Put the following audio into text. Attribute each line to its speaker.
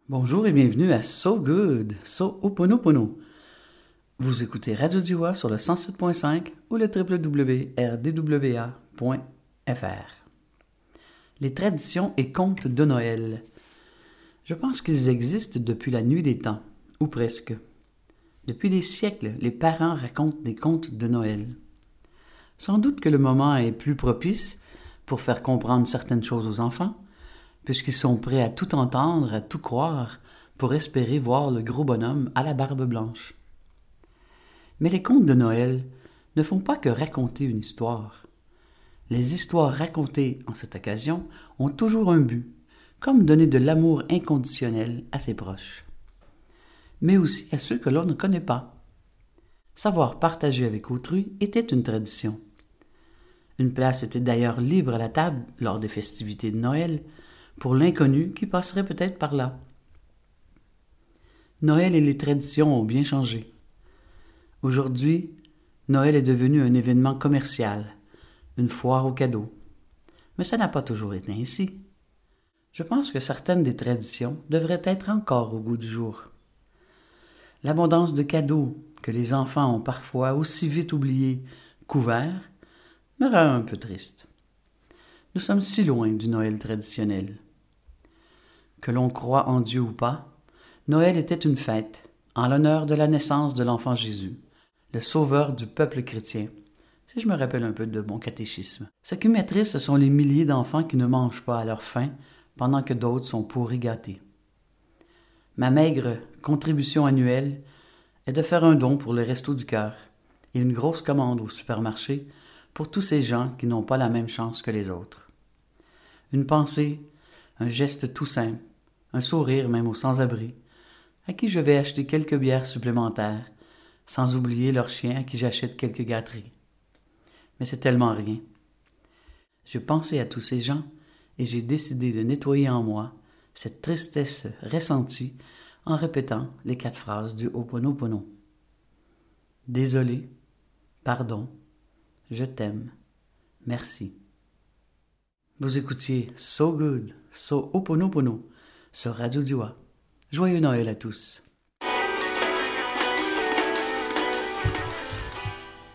Speaker 1: Bonjour et bienvenue à So Good, So Oponopono. Vous écoutez Radio Diwa sur le 107.5 ou le www.rdwa.fr. Les traditions et contes de Noël. Je pense qu'ils existent depuis la nuit des temps, ou presque. Depuis des siècles, les parents racontent des contes de Noël. Sans doute que le moment est plus propice pour faire comprendre certaines choses aux enfants, puisqu'ils sont prêts à tout entendre, à tout croire, pour espérer voir le gros bonhomme à la barbe blanche. Mais les contes de Noël ne font pas que raconter une histoire. Les histoires racontées en cette occasion ont toujours un but, comme donner de l'amour inconditionnel à ses proches, mais aussi à ceux que l'on ne connaît pas. Savoir partager avec autrui était une tradition. Une place était d'ailleurs libre à la table lors des festivités de Noël, pour l'inconnu qui passerait peut-être par là. Noël et les traditions ont bien changé. Aujourd'hui, Noël est devenu un événement commercial, une foire aux cadeaux. Mais ça n'a pas toujours été ainsi. Je pense que certaines des traditions devraient être encore au goût du jour. L'abondance de cadeaux que les enfants ont parfois aussi vite oubliés qu'ouverts me rend un peu triste. Nous sommes si loin du Noël traditionnel. Que l'on croit en Dieu ou pas, Noël était une fête en l'honneur de la naissance de l'enfant Jésus, le sauveur du peuple chrétien, si je me rappelle un peu de mon catéchisme. Ce qui m'attriste, ce sont les milliers d'enfants qui ne mangent pas à leur faim pendant que d'autres sont pourris gâtés. Ma maigre contribution annuelle est de faire un don pour le Resto du Cœur et une grosse commande au supermarché pour tous ces gens qui n'ont pas la même chance que les autres. Une pensée, un geste tout simple, un sourire même aux sans-abri, à qui je vais acheter quelques bières supplémentaires, sans oublier leur chien à qui j'achète quelques gâteries. Mais c'est tellement rien. J'ai pensé à tous ces gens et j'ai décidé de nettoyer en moi cette tristesse ressentie en répétant les 4 phrases du Ho'oponopono. Désolé, pardon, je t'aime, merci. Vous écoutiez So Good, So Oponopono sur Radio Diwa. Joyeux Noël à tous!